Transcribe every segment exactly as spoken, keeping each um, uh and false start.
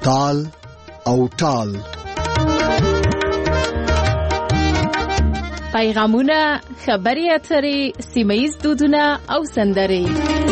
تال او ټال. پیغامونه، خبري اترې، سیمه‌ییز دودونه او سندرې.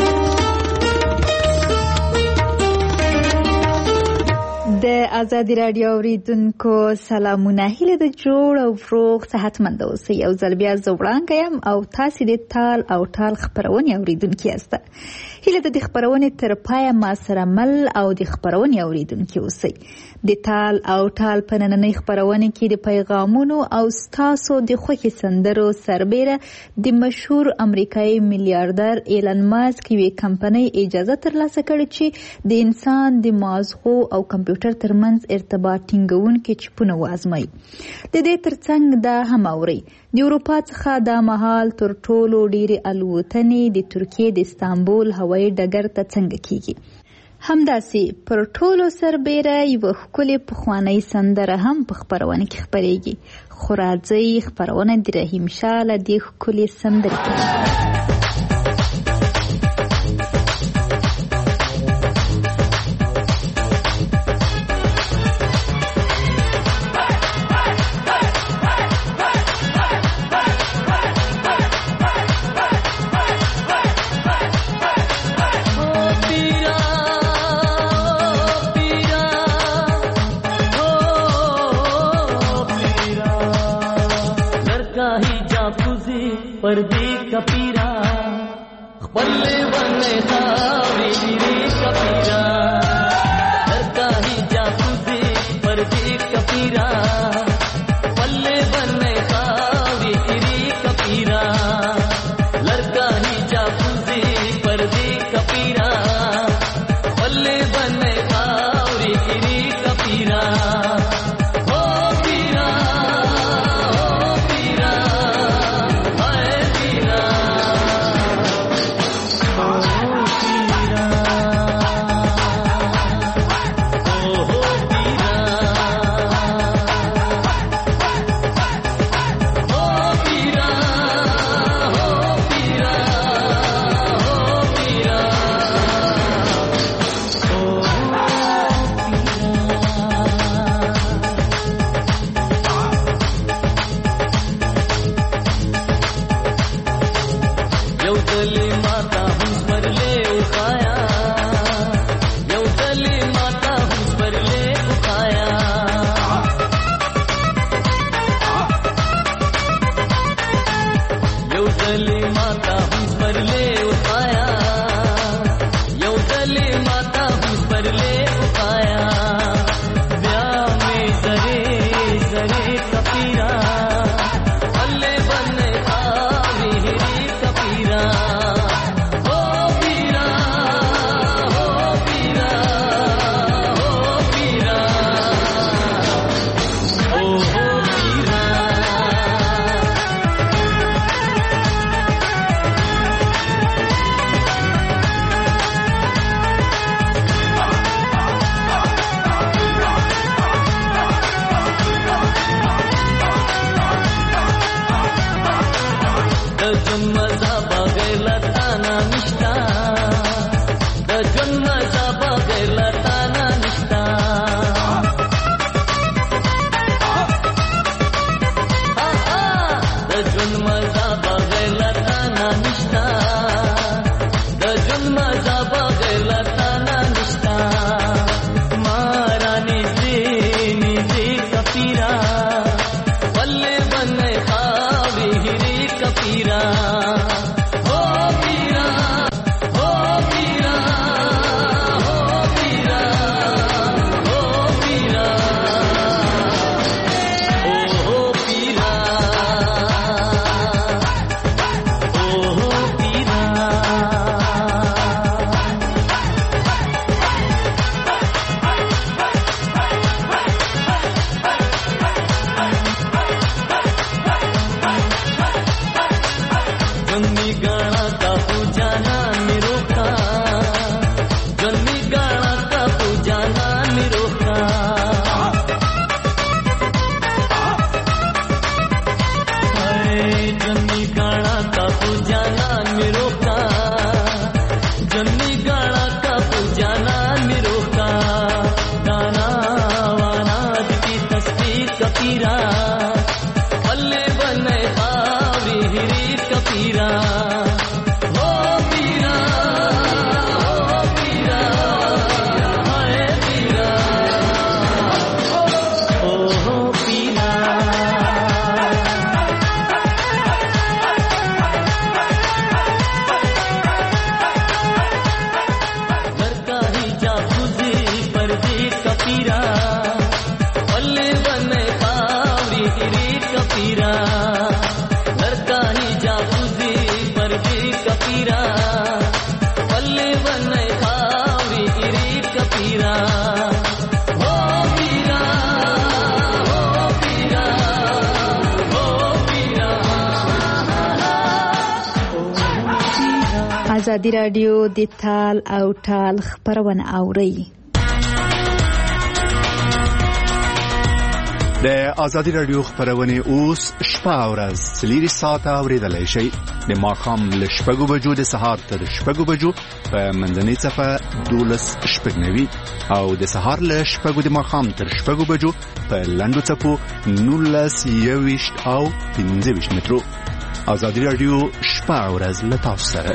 د آزادي رادیو اوریدونکو سلامونه، هیله د جوړ او فروغ صحتمند اوسئ. یو ځل بیا زه وړانګه یم او تاسې د تال او ټال خپرونې اوریدونکي یاست. هیله د دې خپرونې تر پایه ما سره مل او د خپرونې اوریدونکي اوسئ. د تال او ټال په نننۍ خپرونې کې د پیغامونو او ستاسو د خوښې سندرو سربیره د مشهور امریکایي میلیاردر ایلن ماسک یوې کمپنۍ اجازه ترلاسه کړې چې د انسان د مازغو او کمپیوټر ترمنځ ارتباط ټینګونکي چپونه وازمایي. د دې ترڅنګ دا هم اورئ د اروپا څخه دا مهال تر ټولو ډېرې الوتنې د ترکیې د استانبول هوایي ډګر ته څنګه کیږي. همداسې پر ټولو سربیره یوه ښکلې پخوانۍ سندره هم په خپرونه کې خپرېږي. خو راځئ خپرونه د رحیم شاه له دې ښکلې سندرې کوي. पर्दे कपीरा बल्ले बल्ले खावे गिरे कपीरा लड़का ही जासूसे पर्दे कपीरा बल्ले बल्ले खावे गिरे कपीरा लड़का ही जासूसे पर्दे कपीरा बल्ले बल्ले खावे गिरे कपीरा. गाना का पुजाना निरोका गाना ونه خاورې ایرې کپیرا هو پیرا هو پیرا هو پیرا. ازادي راډیو د تال او ټال خبرونه اوري. د ازادي راډیو خبرونه اوس شپه او ورځ څلور ساعته اوریدلای شئ. د ماښام له شپږو بجو د سهار تر شپږو بجو په منځنۍ صفه دولس شپږ نوي او د سهار له شپږو د ماښام تر شپږو بجو په لنډو څپو نولس یوویشت او پنځه ویشت مترو. ازادي راډیو شپه او ورځ له تاسو سره.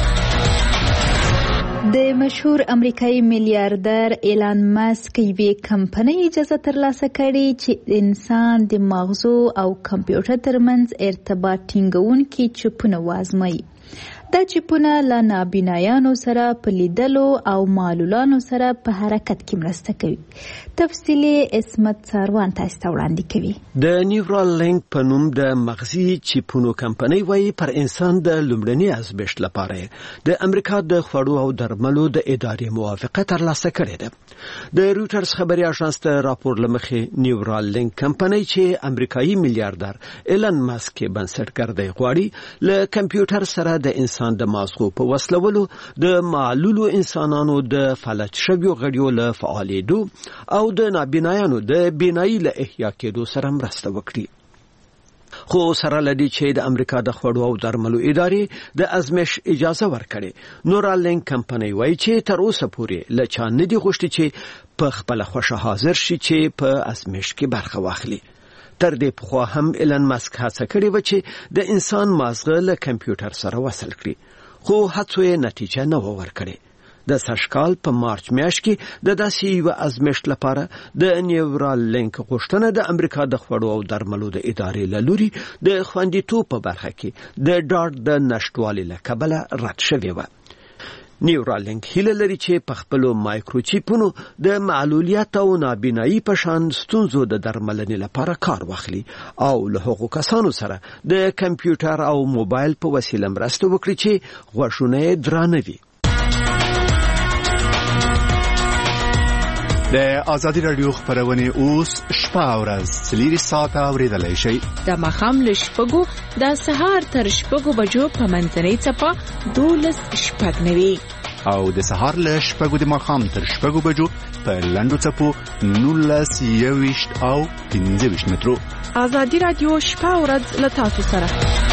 د مشهور امریکایي میلیاردر ایلان ماسک یوې کمپنۍ اجازه ترلاسه کړې چې انسان د مغزو او کمپیوټر ترمنځ ارتباط ټینګونکي چپونه وازموي. دا چپونه له نابینایانو سره په لیدلو او معلولانو سره په حرکت کې مرسته کوي. تفصیلي اسمت ساروان تاسو ته وړاندې کوي. د نیورال لینک په نوم د مغزي چپونو کمپنۍ وايي پر انسان د لومړني ازمېښت لپاره د امریکا د خوړو او درملو د ادارې موافقه ترلاسه کړې ده. د رویټرز خبري اژانس ته راپور لمخې نیورال لینک کمپنۍ چې امریکایي میلیاردر ایلان ماسک بنسټګر دی غواړي له کمپیوټر سره د انسان د مازغو په وسلولو د معلولو انسانانو د فلج شویو غړیو له فعالېدو او د نابینایانو د بینایي له احیا کېدو سره مرسته وکړي. خو سره لدی چې د امریکا د خوړو او درملو ادارې د ازمېښت اجازه ورکړي. نورال لینک کمپنۍ وایي چې تر اوسه پورې له چا نه دي غوښتي چې په خپل خوښه حاضر شي چې په ازمېښت کې برخه واخلي. تر دې پخوا هم ایلان ماسک هڅه کړې و چې د انسان مازغه له کمپیوټر سره وصل کړي، خو هڅو یې نتیجه نه و ورکړې. د سږکال په مارچ میاشت کې د داسې یوه ازمېښت لپاره د نیورال لینک غوښتنه د امریکا د خوړو او درملو د ادارې له لوري د خوندیتوب په برخه کې د ډاډ د نشټوالي له کبله رد شوې وه. نیورال لینک هیله لري چې په خپلو مایکروچیپونو د معلولیت او نابینایي په شان ستونزو د درملنې لپاره کار واخلي او له هغو کسانو سره د کمپیوټر او موبایل په وسیله مرسته وکړي چې غوږونه یې درانه وي. د ازادي راډیو خبرونه اوس شپه او ورځ څلور ساعته اوریدلای شئ. د ماښام له شپږو د سهار تر شپږو بجو په منځنۍ صفه دولس شپږ نوي او د سهار له شپږو د ماښام تر شپږو بجو په لنډو څپو نولس یوویشت او پنځه ویشت مترو. ازادي راډیو شپه او ورځ له تاسو سره.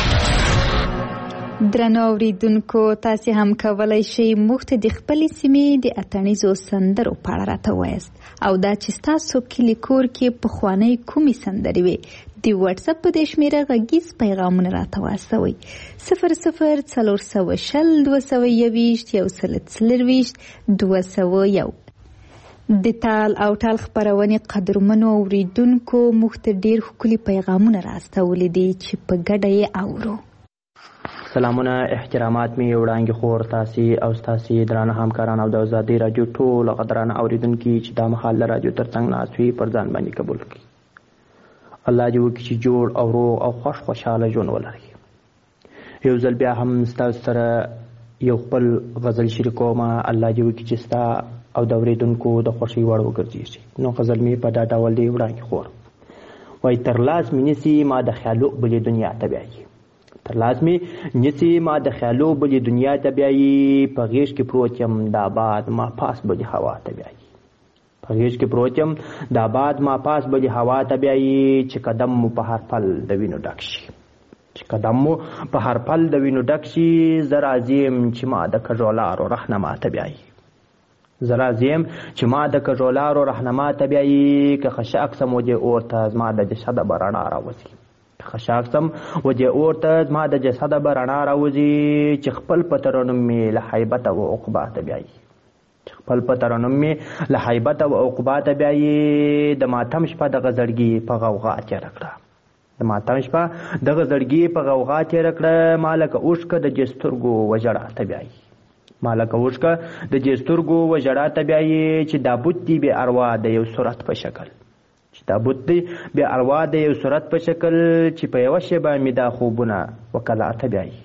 درنو اوریدونکو، تاسو هم کولای شئ موږ ته د خپلې سیمې د اتڼیزو سندرو په اړه راته ووایاست او دا چې ستاسو کلي کور کې پخوانۍ کومې سندرې وي د واتساپ په دې شمېره غږیز پیغامونه راته واستوئ. صفر صفر څلور سوه شل دوه سوه یوویشت یو سل څلرویشت دوه سوه یو. د تال او ټال خپرونې قدرمنو اوریدونکو موږ ته ډېر ښکلي پیغامونه راستولي دي چې په ګډه یې اورو. سلامونه، احترامات می وړاندې خور تاسو او تاسو درانه همکاران او د ازادي رادیو ټول قدرانه اوریدونکو چې د مخال رادیو ترڅنګ ناسوي پر ځان باندې قبول کړي. الله دې وکړي چې جوړ او روغ او خوش خوشاله ژوند ولري. یو ځل بیا هم تاسو سره یو خپل غزل شریکوم. الله دې وکړي چې تاسو او د اوریدونکو د خوشي وړ وګرځي. نو غزل می په دا ډول دی وړاندې خور وای تر لاس مینسی ما د خیالو بلې دنیا ته بیایي. تر لازمي نسی ما د خیالو بلې دنیا ته بیایي. په غیږ کې پروت یم د آباد ما پاس بلې هوا ته بیایي. په غیږ کې پروت یم د آباد ما پاس بلې هوا ته بیایي. چې قدم مو په هر پل د وینو ډک شي چې قدم مو په هر پل د وینو ډک شي. زه راځي یم چې ما د کږولارو رهنما ته بیایي. زه راځي یم چې ما د کږولارو رهنما ته بیایي. که خشاک سم و دې اور ته زما د جسده به رڼا راوځي. خشاک سم و دې اور ته زما د جسده به رڼا راوځي. چې خپل په ترنم مې له حیبت او عقبا ته بیایي. چې خپل په ترنم مې له حیبت او عقبا ته بیایي. د ماتم شپه دغه زړګي په غوغا تېره کړه. د ماتم شپه دغه زړګي په غوغا تېره کړه. ما لکه اوښکه د دې سترګو وژړا ته بیایي. ما لکه اوښکه د دې سترګو وژړا ته بیایي. چې دا بت دي بې اروا د یو صورت په شکل چې دا بت دی بې اروا د یو صورت په شکل. چې په یوه شیبه مې دا خوبونه وکلا ته بیایي.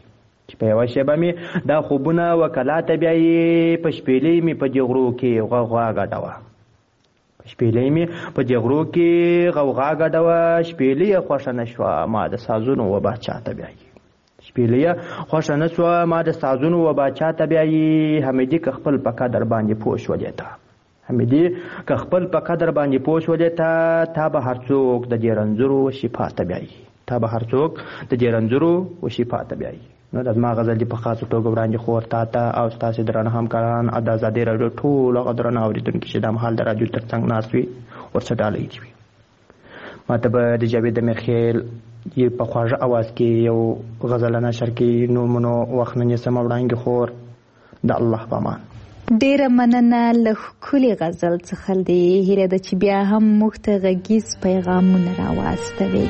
چې په یوه شیبه مې دا خوبونه وکلاته بیا یې په شپېلۍ مې په دې غرو کې غوغا ګډوه په شپېلۍ مې په دې غرو کې غوغا ګډوه شپېلۍ یې خوښه نه شوه ما د سازونو و باچا ته بیایي شپېلۍ یې خوښه نه شوه ما د سازونو و باچا ته بیایي حمیدي که خپل په قدر باندې پوه شولې ته حمیدي که خپل په قدر باندې پوه شولې ته تا به هر څوک د دې رنځورو شفا ته بیایي تا به هر څوک د دې رنځورو و شفا ته بیایي نو د زما غزل دي په خاصه توګه وړاندې خور تا ته او ستاسې درانه همکاران او د ازادۍ راډیو ټولو هغه درانه اورېدونکي چې دا مهال د راډیو تر څنګ ناست وي ورڅه ډالۍ دي وي ما ته به د جاوید امیرخیل یې په خواږه اواز کې یو غزله نشر کړي نو منو وخت نه نیسم وړاندې خور د الله په امان ډیره مننه له ښکلي غزل څخه دې هیله ده چې بیا هم موږ ته غږیز پیغامونه راواستوي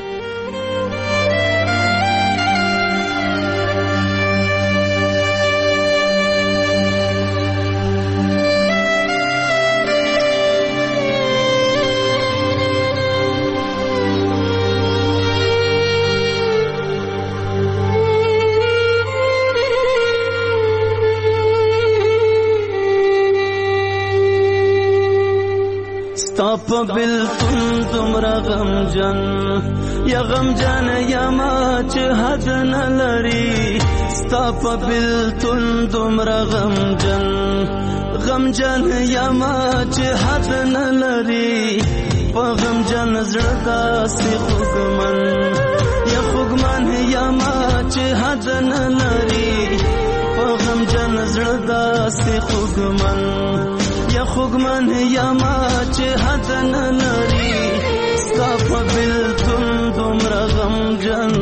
په بلتون دومره غمجن یا غمجن یما چې حد نه لري ستا په بلتون دومره غمجن غمجن یما چې حد نه لري په غمجن زړه داسې خوږمن یا خوږمن یما چې حد نه لري په غمجن زړه داسې خوږمن یا خوږمن یما چې حد نه لري ستا په بلتون دومره غمجن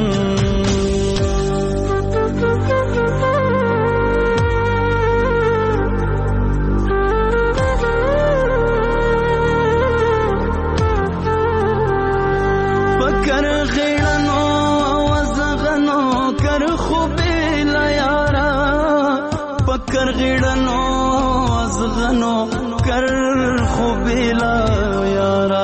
پکر غیړنو وزغنو کر خوبې لا یارا پکر غیړنو وزغنو کر خوبیلا یارا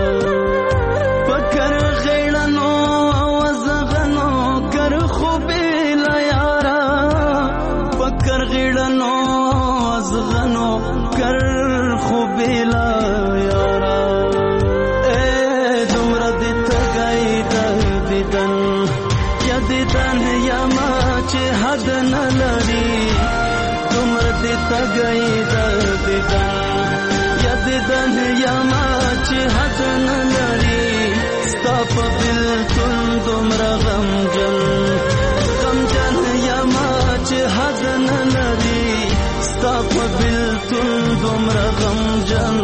پکر غیړنو وزغنو کر خوبیلا یارا پکر غیړنو وزغنو کر خوبیلا یارا اے دومره دې تګای د دیدن یا دیدن یا ما چې حد نه لري دومره دې تګای د دیدن دیدن یما چې حد نه لري ستا په بلتون دومره غمجن غمجن یما چې حد نه لري ستا په بلتون دومره غمجن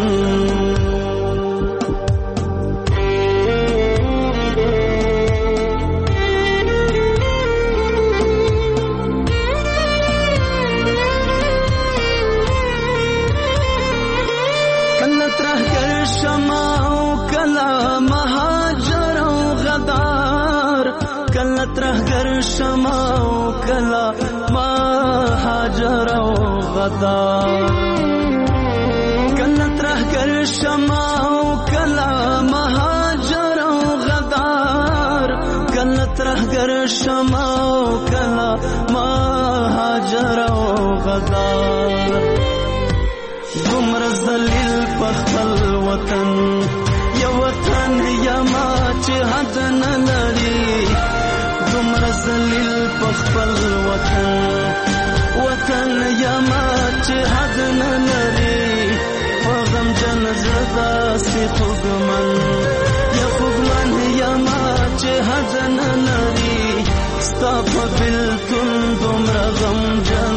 ترهګر شمع او کلا مهاجر او غدار کله ترهګر شمع او کلا مهاجر او غدار کله ترهګر شمع او کلا مهاجر او غدار دومره ذلیل په خپل وطن یا وطن یما چې حد نه لري دومره ذلیل په خپل وطن وطن یما چې حد نه لري په غمجن زړه داسې خوږمن یا خوږمن یما چې حد نه لري ستا په بلتون دومره غمجن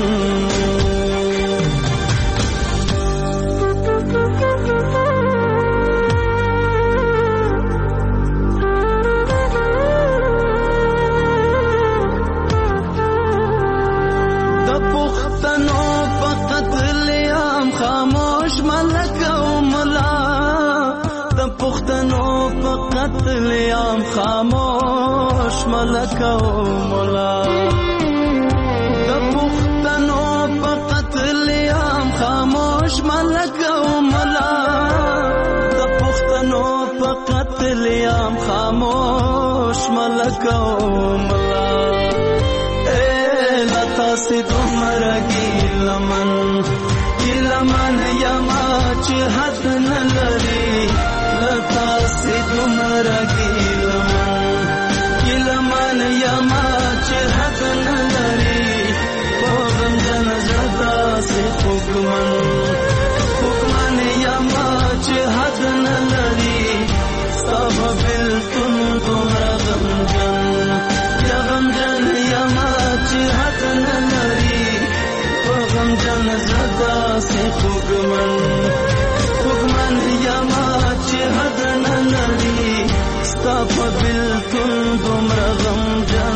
قتلیام خاموش ملک و مولا د پښتنو په قتلیام خاموش ملک و مولا د پښتنو په قتلیام خاموش ملک و مولا اے تاسې دومره ګیلمن ګیلمن یما چې حد نه لري له تاسې دومره ګیلمن ګیلمن یما چې حد نه لري په غمجن زړه داسې خوږمن خوږمن یما چې حد نه لري ستا په بېلتون دومره غمجن یا غمجن یما چې حد نه لري په غمجن زړه داسې خوږمن خوږمن یما چې حد نه لري ستا په بېلتون دومره غمجن.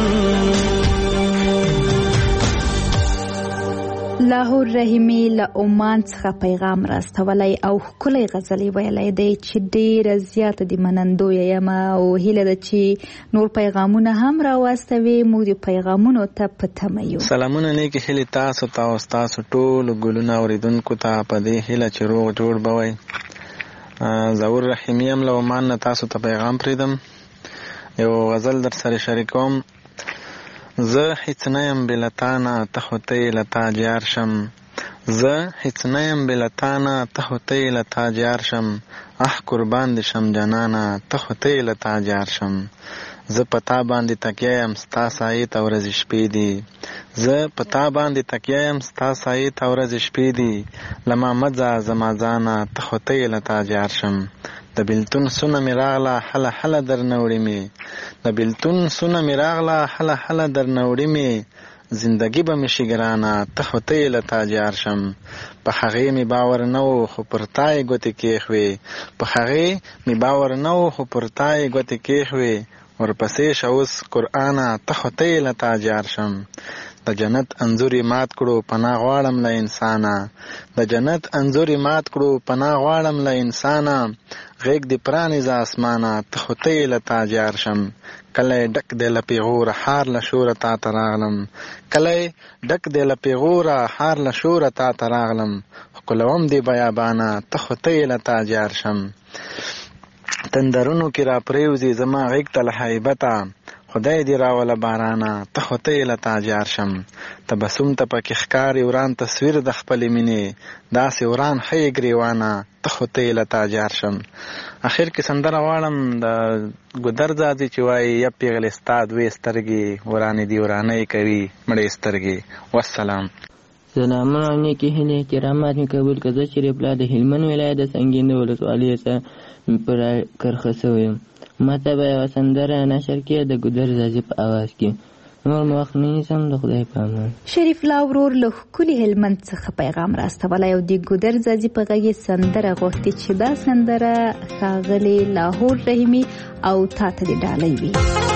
لاهور رحیمي له عمان څخه پیغام راستولی او ښکلی غزلې ویلی دی چې ډېره زیاته د منندویه یم او هیله ده چې نور پیغامونه هم راواستوي. موږ د پیغامونو ته په تمه یو. سلامونه نیکې هیلې تاسو ته او ستاسو ټولو ګلونه اورېدونکو ته په دې هیله چې روغ جوړ به وئ. ظهور رحیمي یم له عمان نه تاسو ته پیغام پرېږدم. یو غزل در سره شریکوم. زه هیڅ نه یم بې له تا نه ته خو ته یې له تا جار شم زه هیڅ نه یم بې له تا نه ته خو ته یې له تا جار شم اح قربان دې شم جانانه ته خو ته یې له تا جار شم زه په تا باندې تکیه یم ستا سایې ته ورځې شپې دي زه په تا باندې تکیه یم ستا سایې ته ورځې شپې دي له ما مه ځه زما ځانه ته خو ته یې له تا جار شم د بیلتون سونه مې راغله هله هله درنه وړې مې د بیلتون سونه مې راغله هله هله درنه وړې مې زندګي به مې شي ګرانه ته خو ته یې له تا جار شم په هغې مې باور نه و خو پر تا یې ګوتې کېښوې په هغې مې باور نه و خو پر تا یې ګوتې کېښوې ورپسې شه اوس قرآنه ته خو ته یې له تا جار شم د جنت انځور یې مات کړو پناه غواړم له انسانه د جنت انځور یې مات کړو پناه غواړم له انسانه غیږ دې پرانیزه اسمانه ته خو ته یې له تا جار شم کله یې ډک دی له پیغوره حار له شوره تا ته راغلم کله یې ډک دی له پیغوره حار له شوره تا ته راغلم ښکلوم دې بیابانه ته خو ته یې له تا جار شم تندرونو کې را پرېوځي زما غیږ ته له هیبته خدای دې راوله بارانه ته خو ته یې له تا جار شم تبسم ته پکې ښکاري وران تصویر د خپلې مینې داسې وران ښیې ګریوانه ته خو ته یې له تا جار شم. اخر کې سندره غواړم د ګودر ځاځي چې وایي یا پیغلې ستا دوې سترګې ورانې دي ورانۍ کوي مړې سترګې. والسلام. سلامونه او نیکې هیلې احترامات مې قبول کړه. زه شریف الله د هلمند ولایت د سنګین د ولسوالۍ څخه پر کرخه شوی یم. ماته به یوه سندره نشر کړي د ګودر ځاځي په اواز کې. نور مو وخت نه نیسم د خدای په امان. شریف الله ورور له ښکلي هلمند څخه پیغام راستولی او د ګودر ځاځي په غږ یې سندره غوښتې چې دا سندره ښاغلې لاهور رحیمي او تا ته دې ډالۍ وي.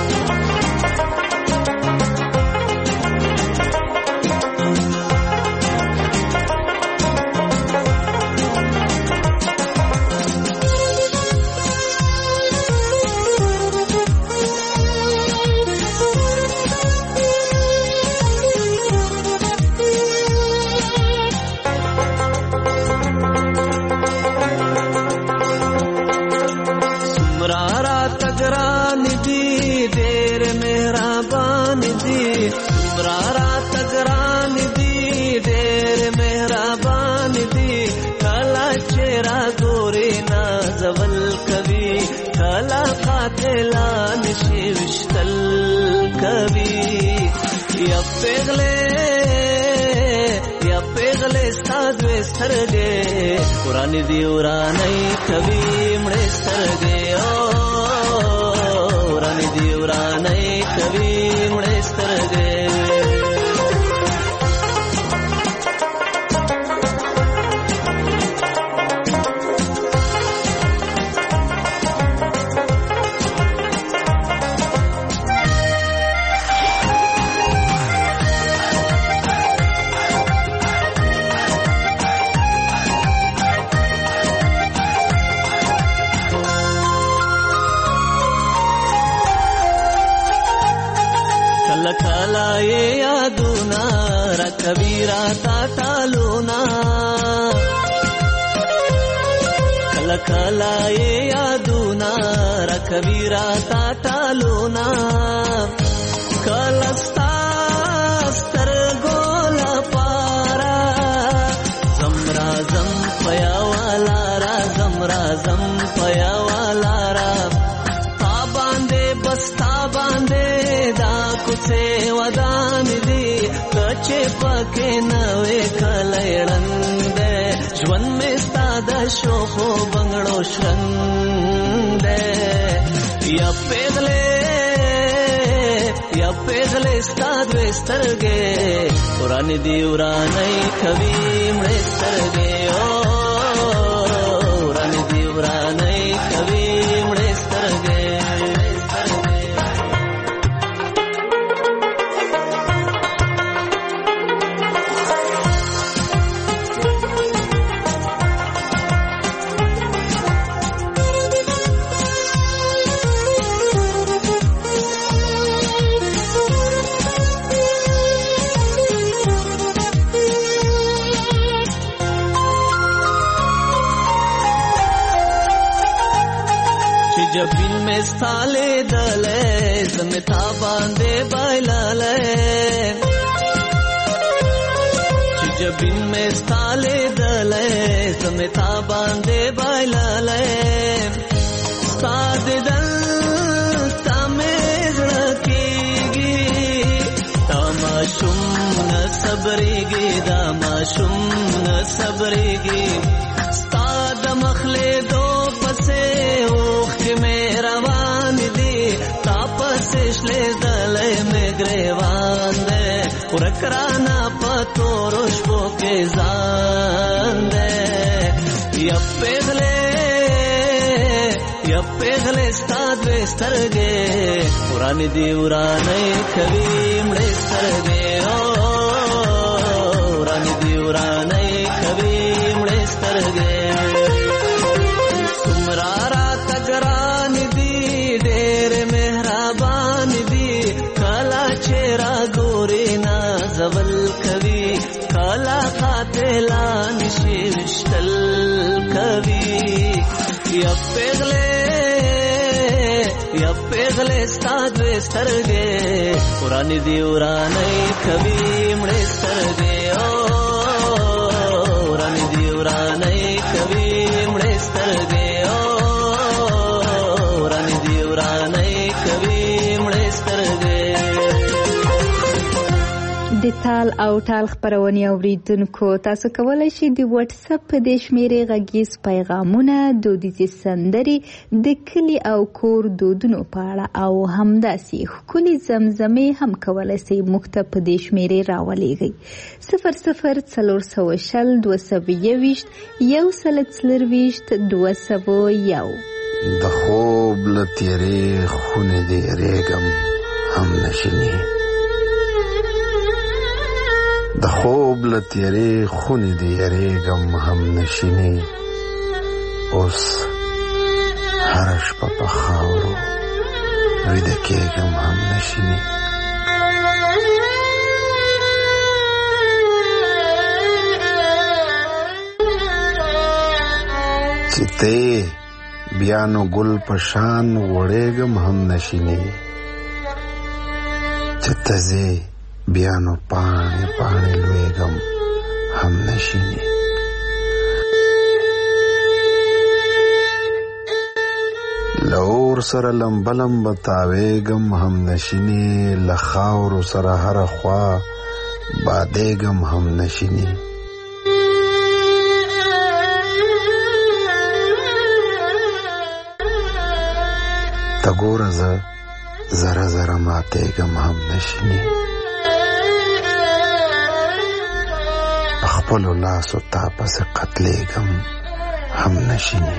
ورانی دی ورانی کوي مړې سترګې او ورانی دی ورانی کوي مړې سترګې کبیرا تا ټالونا کلا کلا یادونا را کبیرا تا ټالونا کلا ستا سترګو رازم پیا والا رازم رازم پیا والا را تا باندې بس تا باندې دا کوڅه ودان دي کچې پکې نوې کلېړند ژوند مې ستا د شوخو بنګړو شرنګ یا پیغلې یا پیغلې ستا دوې سترګې ورانې دي ورانې کوي مړې سترګې او ورانې دي ورانې کوي مړې سترګې जबीन में स्थाले दले जमता बांधे बाइलाले जबीन में स्थाले दले जमता बांधे बाइलाले साद दल तमेज रखेगी तमाशुम न सबरेगी दामाशुम न सबरेगी साद मखले दो पसे روان دي تاپس شلې دلې مې ګریوان دې ورکرانا پتو روشو کې ځان دې یا پیغلې یا پیغلې ستاد سترګې ورانې دي ورانې کوي مړې سترګې او ورانې دي ورانې کوي مړې سترګې سمرارا تګران دي ډېر مهربان دي کلا چهرا ګوري نازول کوي کلا قاتلان شي وشتل کوي یا پیغلې یا پیغلې ستاد سترګې ورانې دي ورانې کوي مړې سترګې او ورانې دي ورانې کوي مړې سترګې د تال او ټال خبرونه اوریدونکو تاسو کولای شئ د واتس اپ په د شمیرې غږیز پیغامونه دودیزې سندرې د کلی او کور دودونو په اړه او همداسې ښکلې زمزمې هم کولای شئ موږ ته په د شمیرې راولېږئ صفر صفر څلور سوه شل دوه سوه یوویشت یو سل څلرویشت دوه سوه یو د خوب له تیارې خونې دې یریږم هم نشینې د خوب له تیارې خونې دې یریږم هم نشینې اوس هره شپه په خاورو ویده کېږم هم نشینې چې ته بیا نو ګل په شان وړېږم هم نشینې چې ته ځې بیا نو پاڼې پاڼې لویږم هم نشینې له اور سره لمبه لمبه تاویږم هم نشینې له خاورو سره هره خوا بادېږم هم نشینې ته ګوره زه زره زره ماتېږم هم نشینې خپلو لاسو تا پسې قتلېږم هم نشینې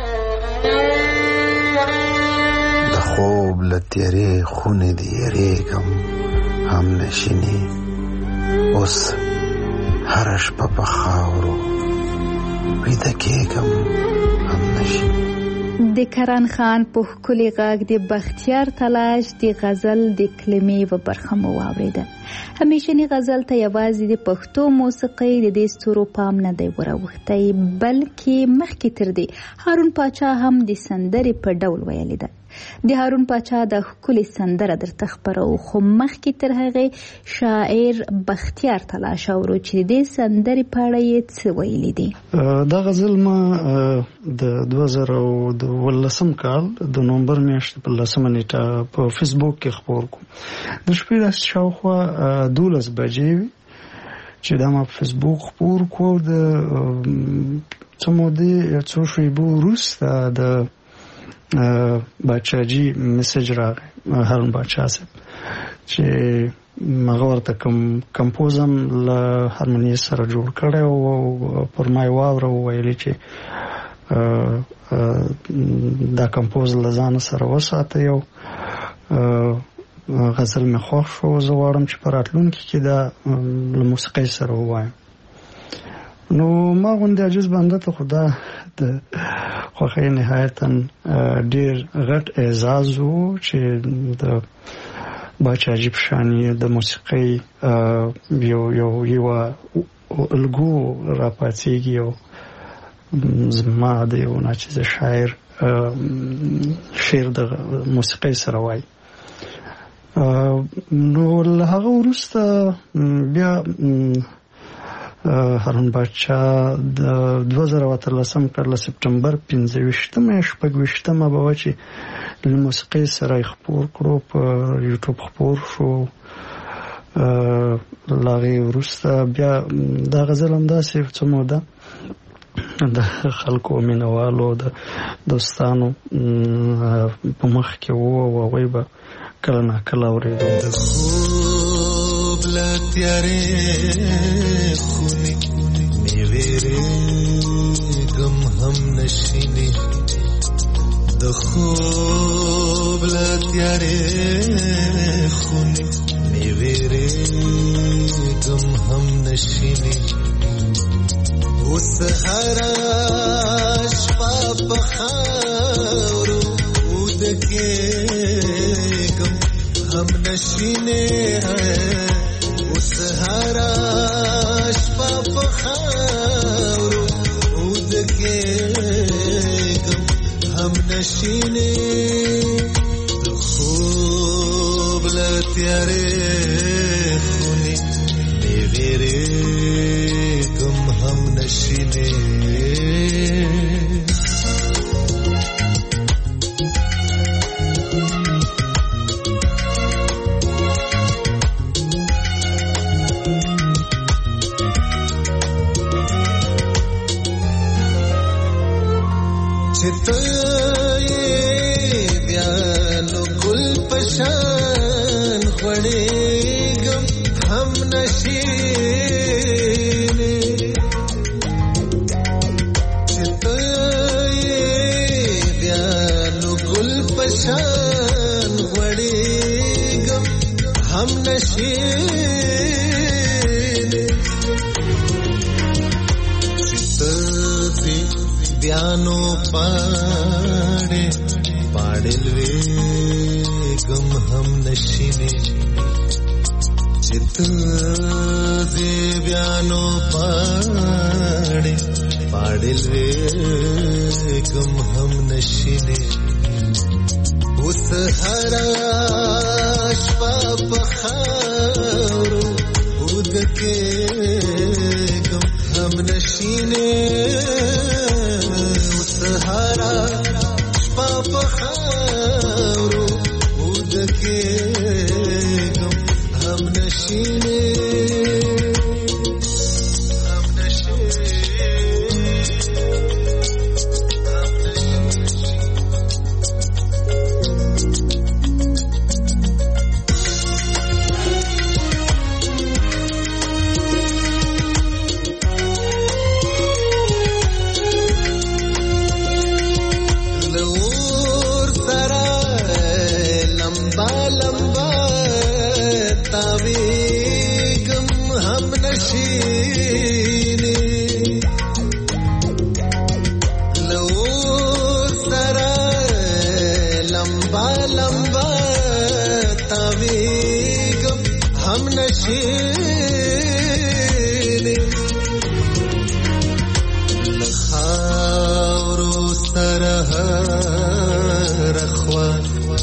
د خوب له تیارې خونې دې یریږم هم نشینې اوس هره شپه په خاورو ویده کېږم هم نشینې د کرن خان په ښکلي غږ د بختیار تلاش د غزل د کلمې و برخه مو واورېده. همیشني غزل ته یوازې د پښتو موسیقۍ د دې ستورو پام نه دی وراوښتی، بلکې مخکې تر دې هارون پاچا هم د سندرې په ډول ویلې ده. د هارون پاچا د ښکلې سندره درته خپرو، خو مخکې تر هغې شاعر بختیار تلاش اورو چې د دې سندرې په اړه یې څه ویلي دي. دا غزل ما د دوه زره اوولسم کال د نومبر میاشتې په لسمه نیټه په فیسبوک کې خپور کړم. د شپې داسې شاوخوا دولس بجې وي چې دا ما په فیسبوک خپور کړو. د څه مودې څو شېبو وروسته د باچاجي میسج راغی، هارون باچا صاحب، چې هغه ورته کوم کمپوز هم له هارموني سره جوړ کړی او پر ما یې واوره وویلې چې دا کمپوز له ځان سره وساتئ او غزل مې خوښ شو. زه غواړم چې په راتلونکي کې دا له موسیقۍ سره ووایم. نو ما غوندې عجیز بنده ته خو دا د خوښۍ نهایتا ډېر غټ اعزاز و چې د باچاجي په شانې د موسیقۍ یو یو یوه الګو راپاڅېږي او زما د یو ناچیزه شاعر شعر د موسیقۍ سره وایي. نو له هغه وروسته بیا هارون باچا د دوه زره اتلسم کال له سپټمبر پنځه ویشتمه شپږ ویشتمه به وه چې له موسیقۍ سره یې خپور کړو، په یوټیوب خپور شو. له هغې وروسته بیا دا غزل همداسې څه موده د خلکو مینوالو د دوستانو په مخ کې و او هغوی به کله ناکله اورېدو. د خوب له تیارې خونې مې وېرېږم هم نشینې، د خوب له تیارې خونې مې وېرېږم هم نشینې، اوس هره شپه په خاورو ودکېږم هم نشینې، اوس هره شپه په خاورو ودکېږم هم نشینې، د خوب له تیارې خونې مې وېرېږم هم نشینې. چې ته یې بیا نو ګل په شان غوړېږم هم نشینې، چې ته یې بیا نو ګل په شان غوړېږم هم نشینې، چې ته بیا نو پاړې پاړې لوېږم هم نشینې، چې ته دې بیا نو پاړې پاړې لوېږم هم نشینې، اوس هره شپه په خاورو ودکېږم هم نشینې، هره شپه په خاورو ودکېږم هم نشینې، هم نشینې، هم نشینې. خاورو سره رخوا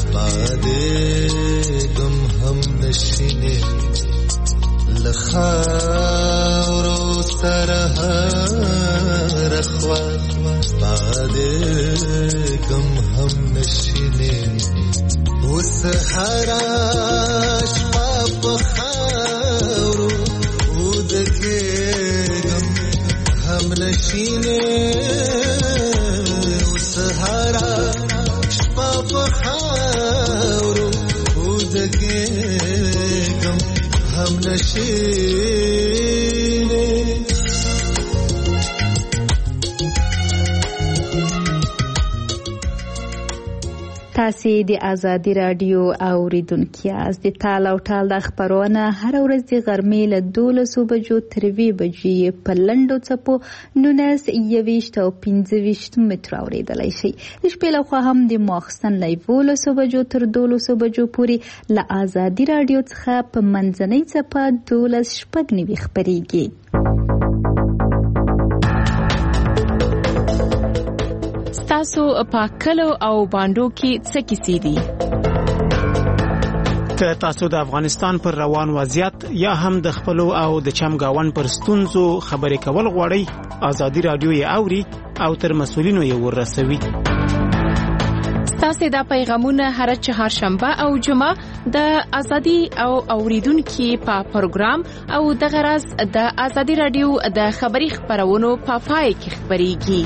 پادې غم هم نشینه لخاورو سره رخوا پادې غم هم نشینه اوس هراش پاپ خاورو ودکه غم هم نشینه اوس هراش پاپ خاورو ودکه غم هم نشینه تاسې د آزادي رادیو اوریدونکو یاست. د تال او ټال د خبرونه هر ورځ د غرمې له دولسو بجو تر اووه بجې په لنډو څپو نولس یوویشت او پنځه ویشت متره اورېدلی شئ. د شپې لخوا هم د ماخستن له یولسو بجو تر دولسو بجو پورې له آزادي رادیو څخه په منځنۍ څپه دولس شپږ نوي خپرېږي. تاسو په کلو او باندو کې څه کیسې دي؟ که تاسو د افغانستان پر روان وضعیت یا هم د خپل او د چمګاون پر ستونزو خبرې کول غواړئ، آزادي رادیو یې اوري او تر مسؤلینو یې ورسوي. تاسو دا پیغامونه هر چهارشنبه او جمعه د آزادي او اوریدونکو په پروګرام او د غرض د آزادي رادیو د خبري خبرونو په پای کې خبريږي.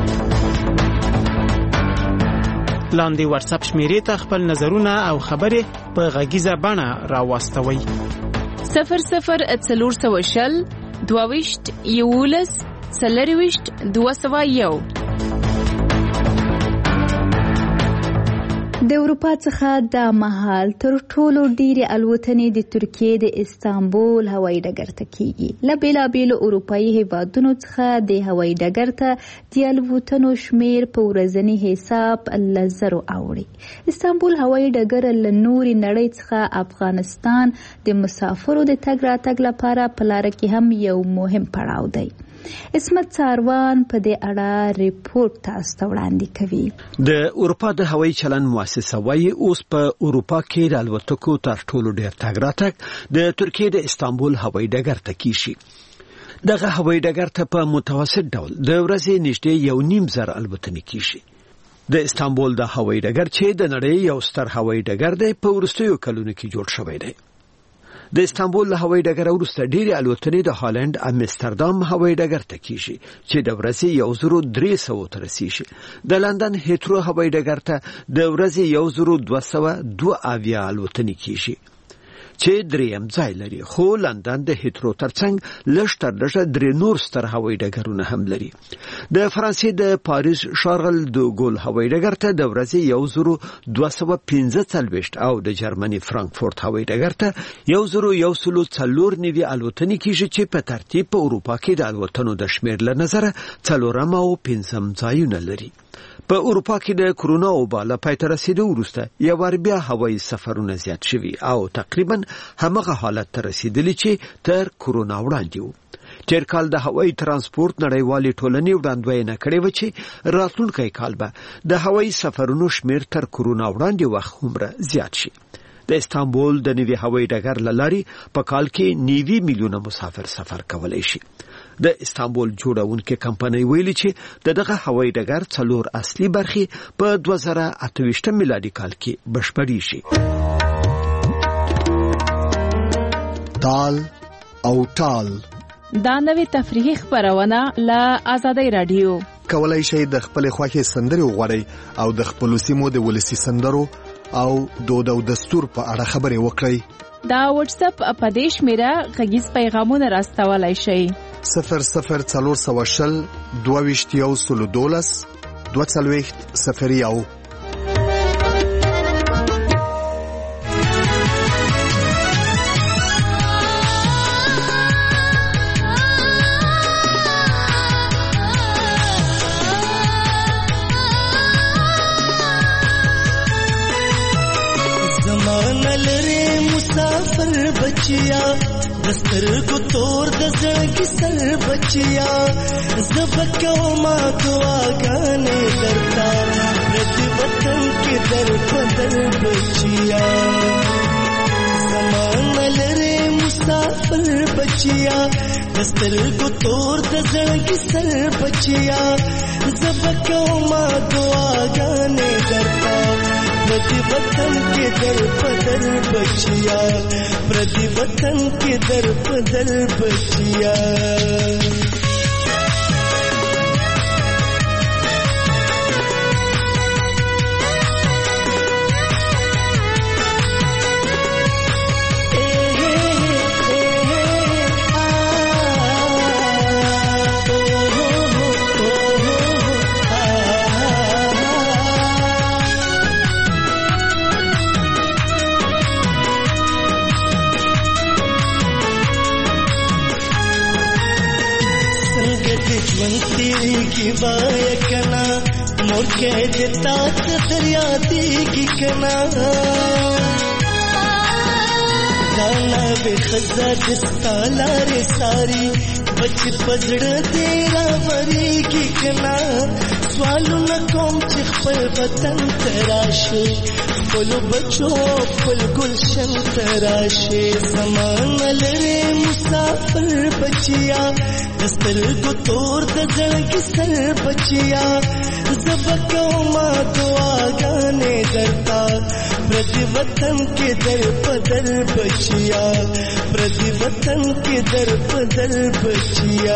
لاندې واتس اپ شمیرې ته خپل نظرونه او خبرې په غږیزه بڼه راوستوئ. صفر صفر څلور سوه شل دوه ویشت یولس څلور ویشت دوه سوه یو. د اروپا څخه د مهال تر ټولو ډیرې الوتنې د ترکیې د استانبول هوایي ډګر ته کیږي. له بیلابیلو اروپایي هیوادونو څخه د هوایي ډګر ته د الوتنو شمیر په ورځني حساب له زرو اوړي. استانبول هوایي ډګر له نورې نړۍ څخه افغانستان د مسافرو د تګ راتګ لپاره په لاره کې هم یو مهم پړاو دی. اسمت ساروان په دې اړه ریپورت تاسو ته وړاندې کوي. د اروپا د هوایي چلند مؤسسه وايي اوس په اروپا کې د الوتکو تر ټولو ډېر تګ راتګ د ترکیې د استانبول هوایي ډګر ته کیږي. دغه هوایي ډګر ته په متوسط ډول د ورځې نږدې یو نیم زر الوتنې کیږي. د استانبول د هوایي ډګر چې د نړۍ یو ستر هوایي ډګر دی په وروستیو کلونو کې جوړ شوی دی. د استانبول له هوایي ډګر وروسته ډېرې الوتنې د هالند امستردام هوایي ډګر ته کیږي چې د ورځې یو زرو درې سوه ته رسیږي. د لندن هیترو هوایي ډګر ته د ورځې یو زرو دوه سوه دوه اویا الوتنې کیږي چې دریم ځای لري، خو لندن د هیترو ترڅنګ لږ تر لږه درې نور ستر هوایي ډګرونه هم لري. د فرانسې د پاریس شارل دو ګول هوایي ډګر ته د ورځې یو زرو دوه سوه پنځه څلوېښت او د جرمني فرانکفورت هوایي ډګر ته یو زرو یو سلو څلور نوي الوتنې کیږي چې په ترتیب په اروپا کې د الوتنو د شمیر له نظره څلورم او پنځم ځایونه لري. په اروپا کې د کرونا وبا له پای ته رسیدو وروسته یو ور بیا هوایي سفرونه زیات شوي او تقریبا همغه حالت ته رسیدلی چې تر کرونا وړاندې و. تیر کال د هوایي ترانسپورت نړیوالې ټولنې وړاندوینه کړې و چې راتلونکی کال به د هوایي سفرونو شمیر تر کرونا وړاندې وخت عمره زیات شي. د استانبول د نوي هوایي ډګر له لارې په کال کې نوي میلیونه مسافر سفر کولی شي. د استانبول جوړونکې کمپنۍ ویلي چې دغه هوایي ډګر څلور اصلي برخې په دوه زره اته ویشتم میلادي کال کې بشپړې شي. تال او ټال دا نوې تفریحي خبرونه له آزادۍ رادیو. کولای شئ د خپل خوښې سندرې وغواړئ او د خپل سیمو د ولسی سندرو او دود او دستور په اړه خبرې وکړئ. دا واتس اپ په دې شمیره غږیز پیغامونه راستولای شئ. صفر صفر څلور سوه شل دوه ویشت یو سلو دولس دوه څلوېښت صفر یو. زمانه لري مسافر مسافر بچیا دستر کو تور دزړ کی سر بچیا زبکو ما دعا غانے درتا پردی وطن کی در بدل بچیا زمان لرے مسافر بچیا دستر کو تور دزړ کی سر بچیا زبکو ما دعا غانے درتا پردی وطن کے در بدل بچیا پردی وطن کے در بدل بچیا की बाय कना मोर के देता दरिया दी की कना गाना बेखजा दिस्ता लारे सारी बच पजड़ तेरा वरी की कना स्वालू न कोम चिखपल वतन तराशे फुल बचो फुल गुलशन तराशे समान लरे मुसाफिर बचिया दस्तर को तोड़ दजड़ की सर बचिया ज़बको मा दुआ गाने दरता प्रति वतन के दर पदर बचिया प्रति वतन के दर पदर बचिया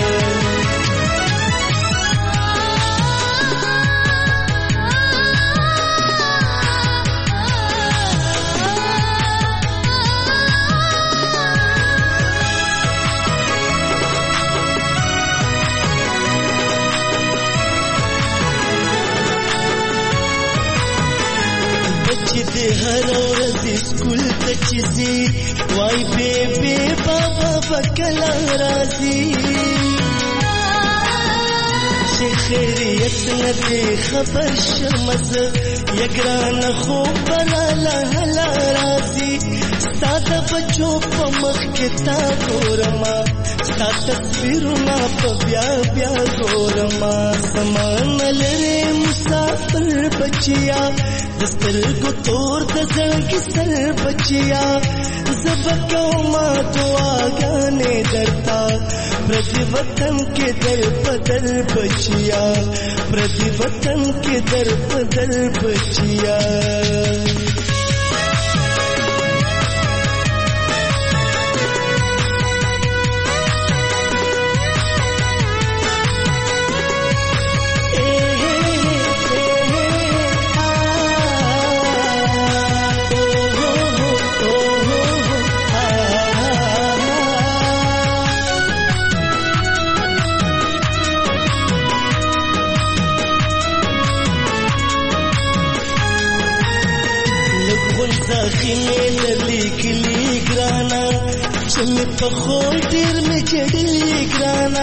हर औरत स्कूल तचिजी वाई बेबे बाबा बकला राजी खैरियत न दे खबर शमस यगरान खो बला हला राजी सादा बच्चों पमख के ता गोरमा सा तस्वीरुना पब्या ब्या गोरमा समान लरे मुसाफिर बचिया दस्तर को तोड़ दजड़ की सर बचिया ज़बको मा दुआ गाने दरता प्रति वतन के दर पदर बचिया प्रति वतन के दर पदर बचिया खिने लली किली ग्राना चल पखोल तिर में चढ़ली ग्राना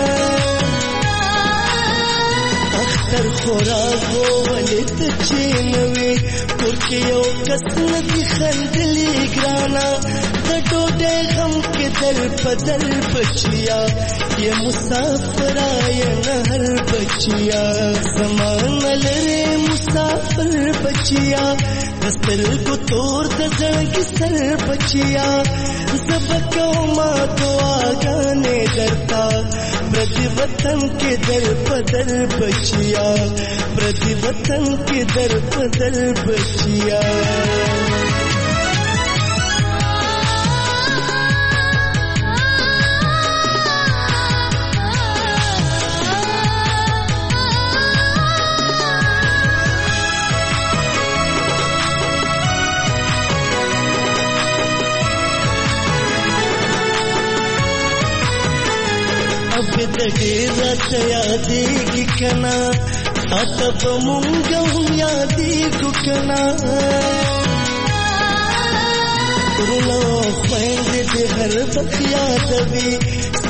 अख्तर खोरा गो वलित चेनवे कुर्के यो कसम दी खंडली ग्राना दटो दे गम के दर पदर बचिया ये मुसाफरा ये नहर बचिया समान लरे मुसाफिर बचिया दस्तर को तोड़ दजड़ की सर बचिया ज़बको मा दुआ गाने दरता प्रति वतन के दर पदर बचिया प्रति वतन के दर पदर बचिया रत यादी कना अतब मुंगम यादी कुकना रुलो ख्वेंद दे हर बखिया दबी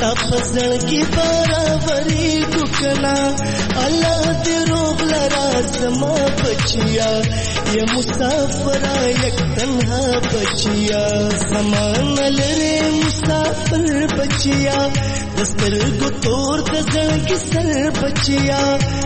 सापसण की बारावरी कुकना अल्लाह दे रोग लराज زما بچیا یا مسافر یک تنها بچیا زمان لره مسافر بچیا دستر گو تور دزن کی سر بچیا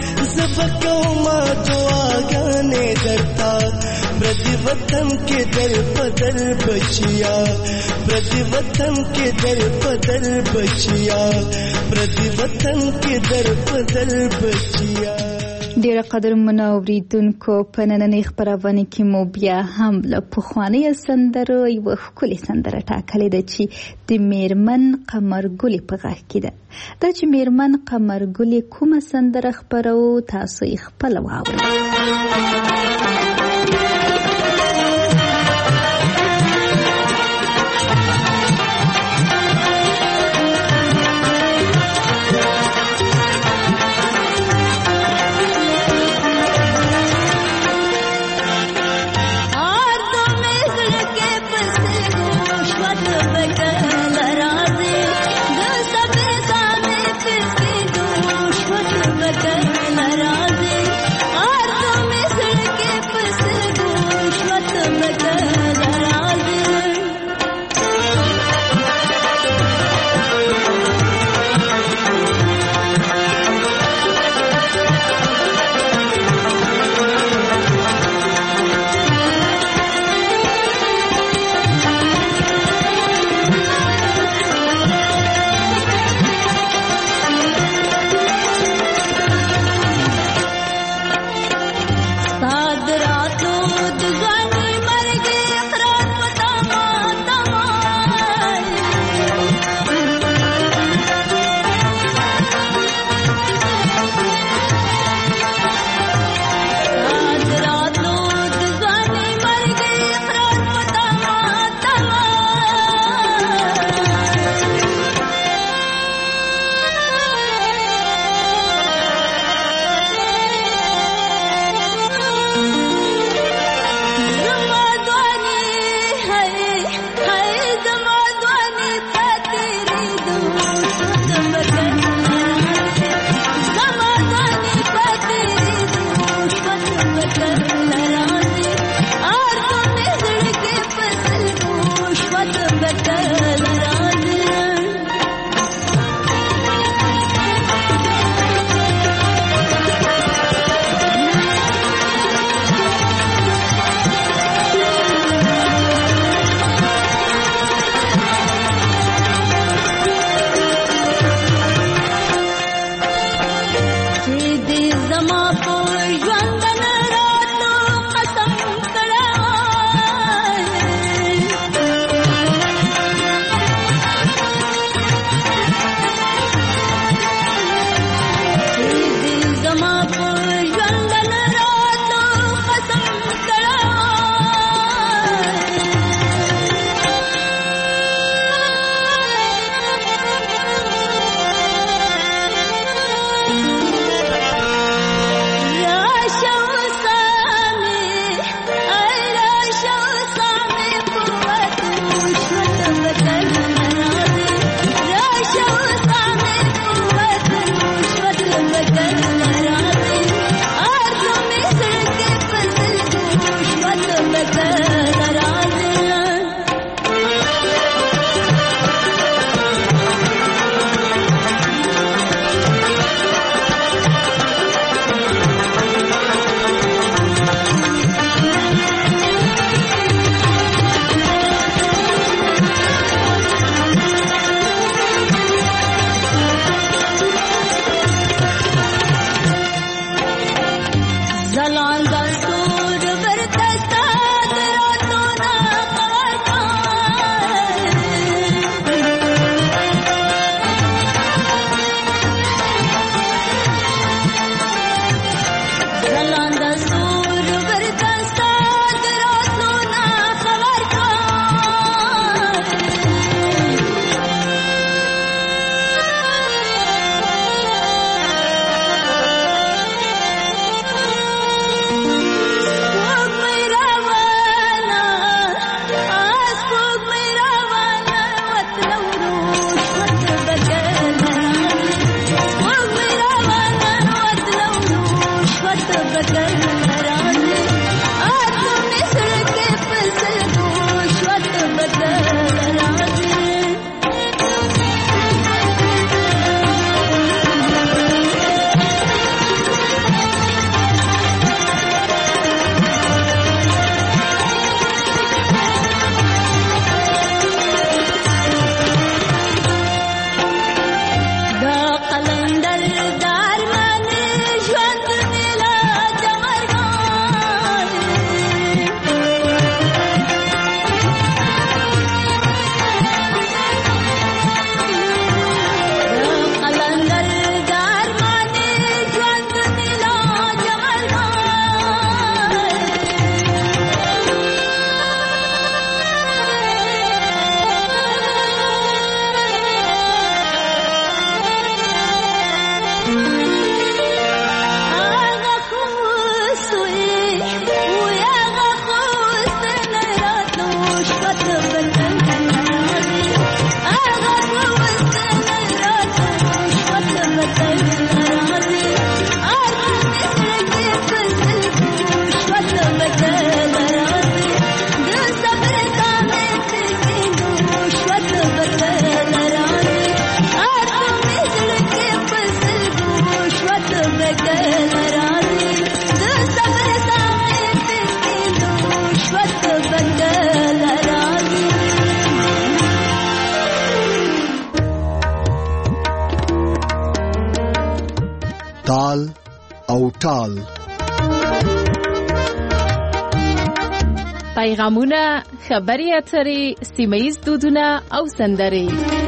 زبکو ما دعا گانے درتا پردی وطن کے در پدر بچیا پردی وطن کے در پدر بچیا پردی وطن کے در پدر بچیا. ډیر قدر منوریدونکو په نننۍ خبرونه کې مو بیا هم له پخوانۍ سندرو یو ښکلې سندره ټاکلې ده چې د میرمن قمرګلې په غږ کې ده. دا چې میرمن قمرګلې کومه سندره خبرو تاسو یې خپله واورئ. But تال او ټال پیغامونه، خبري اترې، سیمه‌ییز دودونه او سندرې.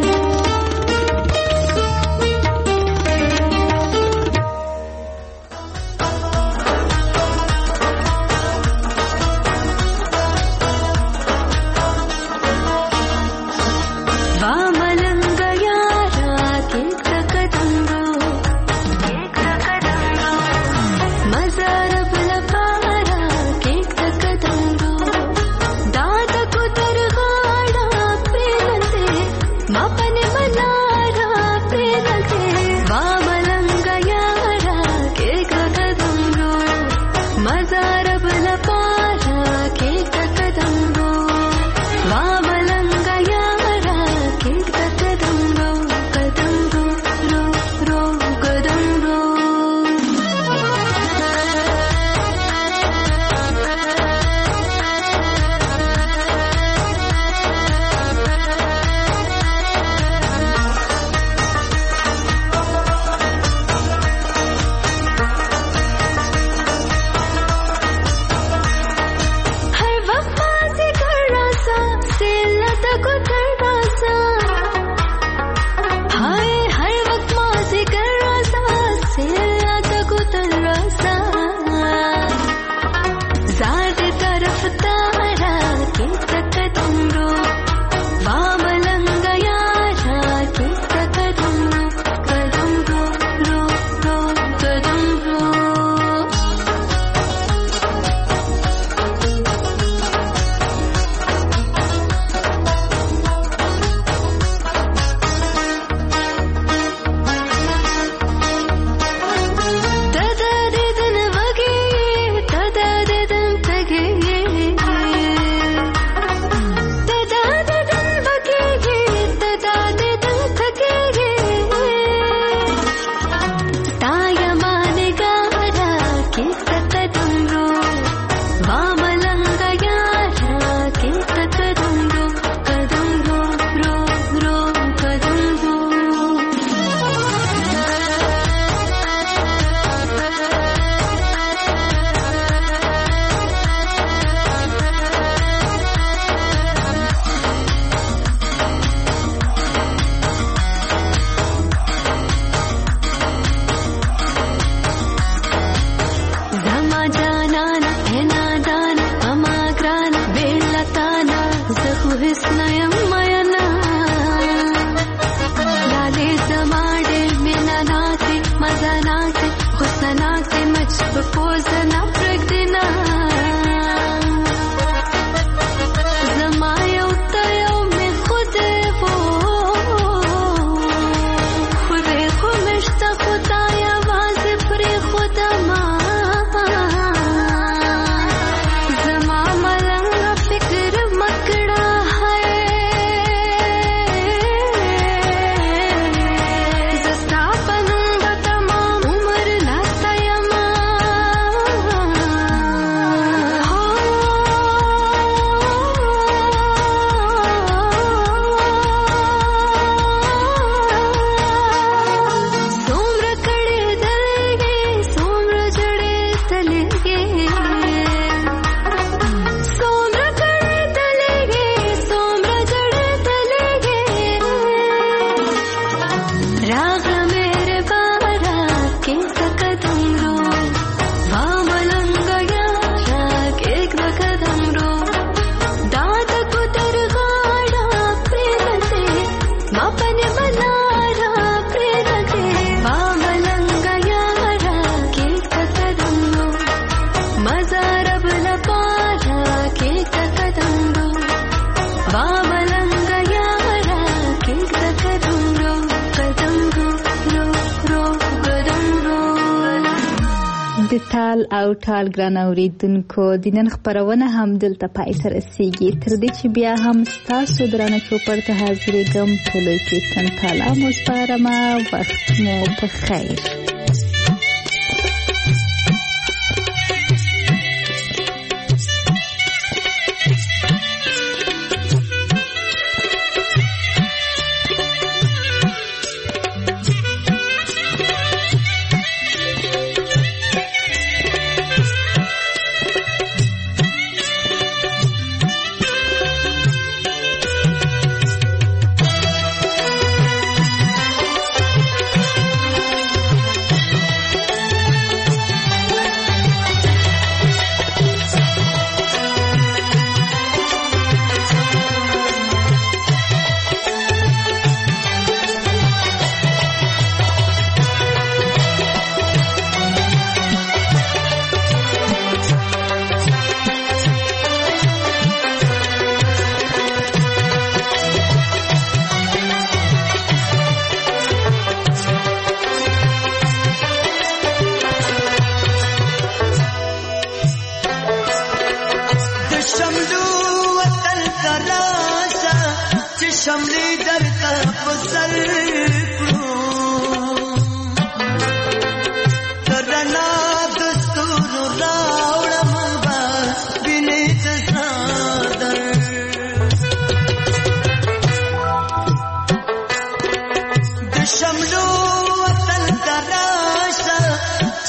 د تال او ټال ګران اوریدونکو د نن خبرونه هم دلته پای ته رسیږي. تر دې چې بیا هم تاسو درانه چوپړ ته حاضرېږم. ټولو کې تن تالا مو سپارم. وخت مو په خیر.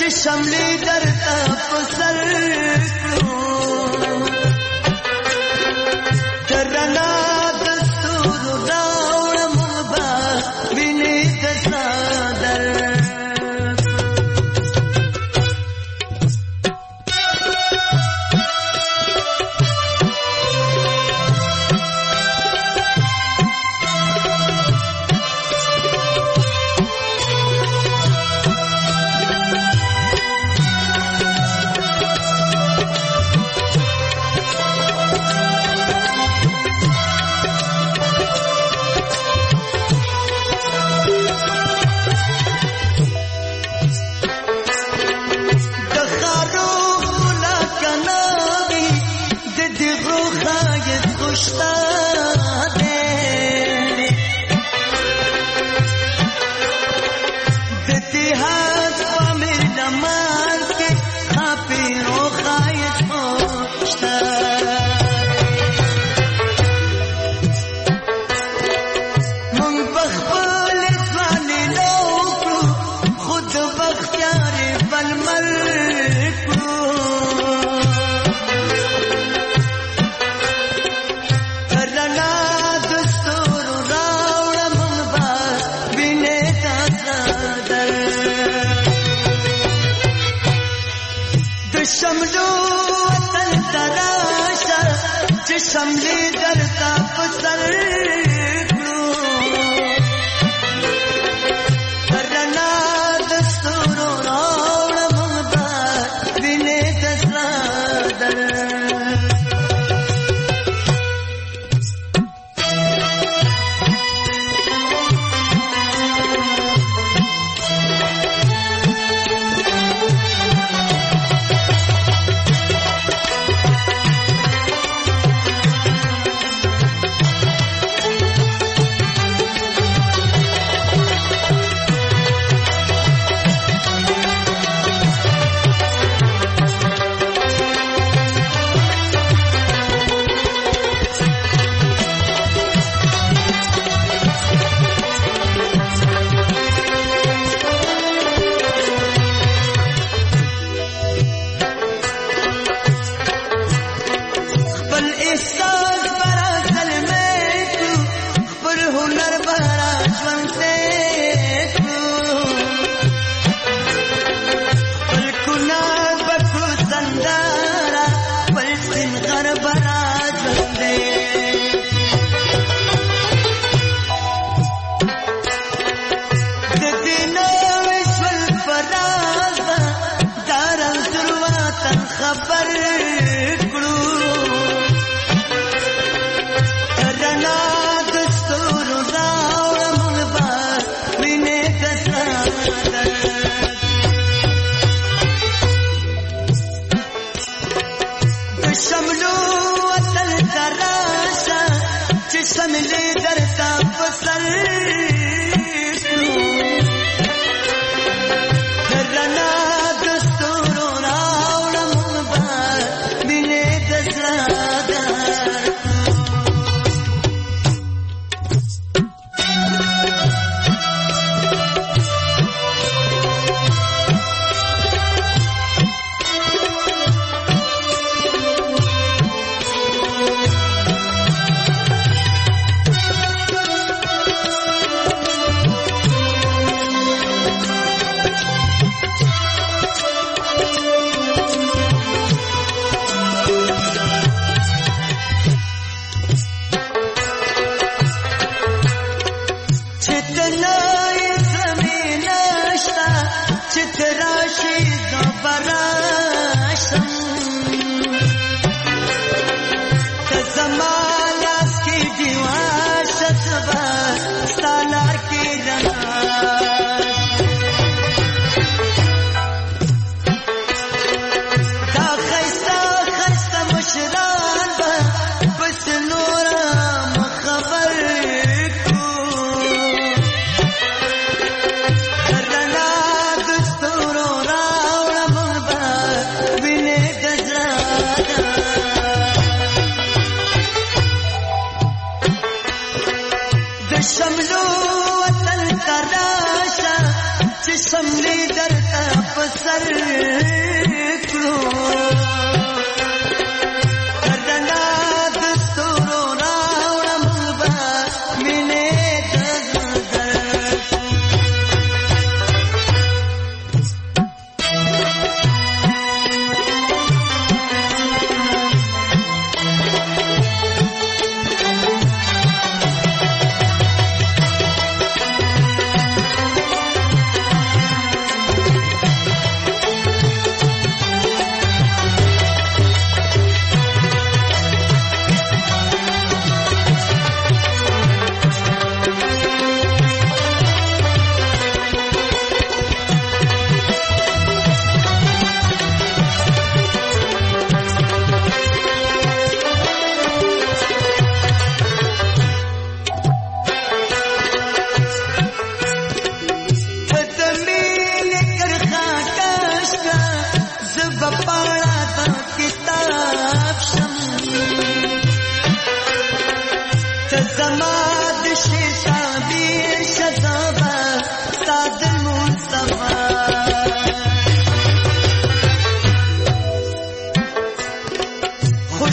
چې شملې درته په سر کړو درنا د ستورو راوړم به وینې د صادر شملې درته په سر کړو رڼا د ستورو راوړم به وینې د صادر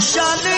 شان